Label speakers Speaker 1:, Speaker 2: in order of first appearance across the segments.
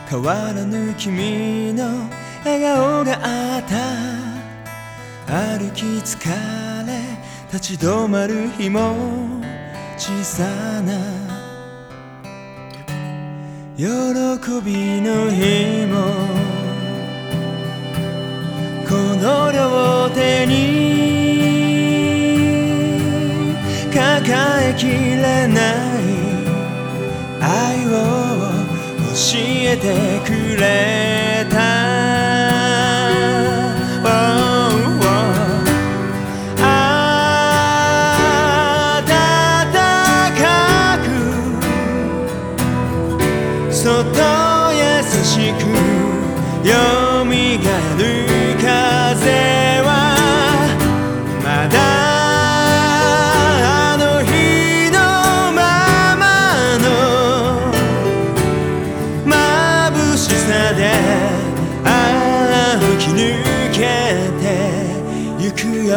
Speaker 1: 変わらぬ君の笑顔があった。歩き疲れ立ち止まる日も小さな喜びの日もこの両手に抱えきれない愛を教えてくれた。そっと優しくよみがえる風はまだあの日のままの眩しさで歩き抜けてゆくよ。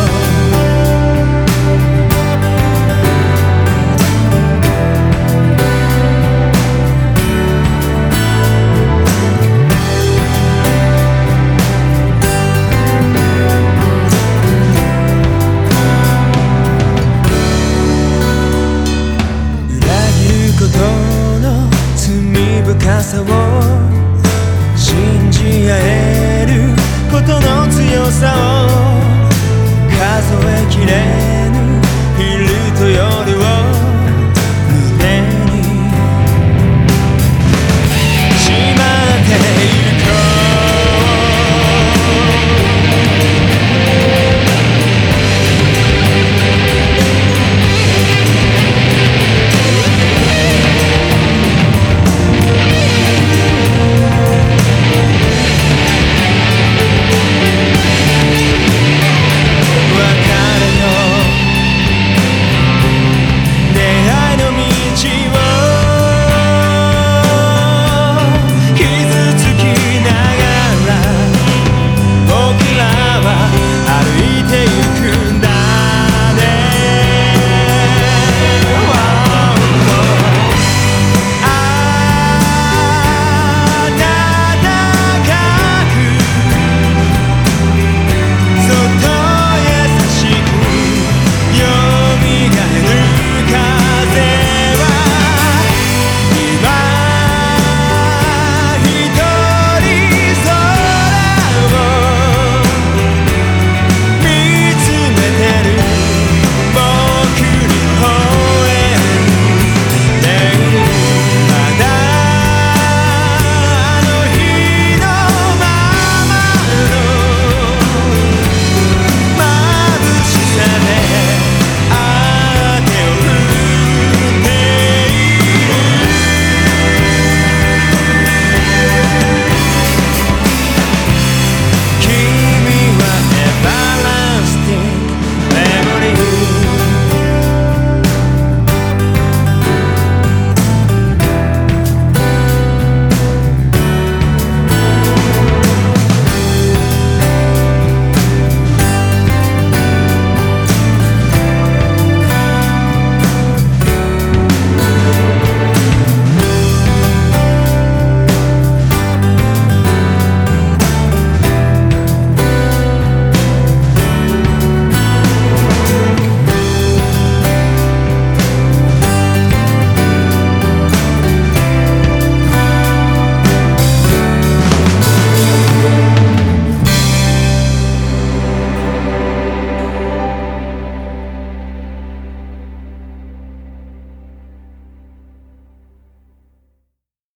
Speaker 1: 深さを信じ合えることの強さを数えきれぬ